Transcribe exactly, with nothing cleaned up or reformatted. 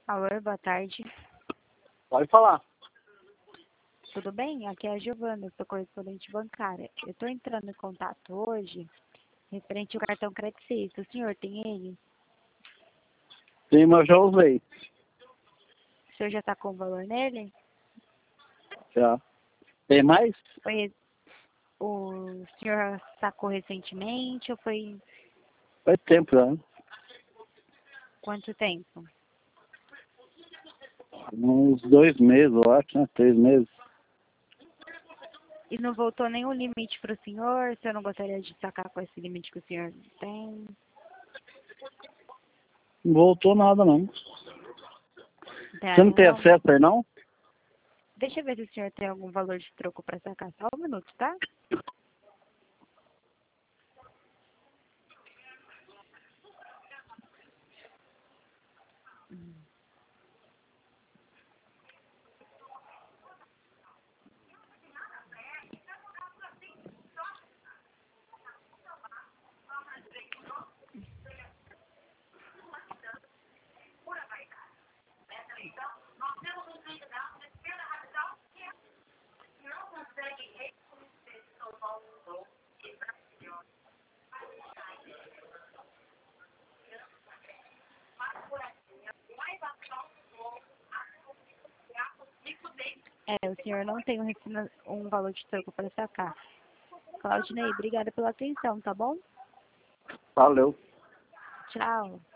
Alô, boa tarde. Pode falar. Tudo bem? Aqui é a Giovana, eu sou correspondente bancária. Eu estou entrando em contato hoje referente ao cartão Credicista. O senhor tem ele? Sim, mas já usei. O senhor já está com o valor nele? Já. Tem mais? Foi, o senhor sacou recentemente ou foi Faz tempo já. Né? quanto tempo? Uns dois meses, eu acho, né? Três meses. E não voltou nenhum limite para o senhor? O senhor não gostaria de sacar com esse limite que o senhor tem? Não voltou nada, não. Tá, Você não tem não. acesso aí, não? Deixa eu ver se o senhor tem algum valor de troco para sacar. Só um minuto, tá? É, o senhor não tem um, refina- um valor de troco para sacar. Claudinei, obrigada pela atenção, tá bom? Valeu. Tchau.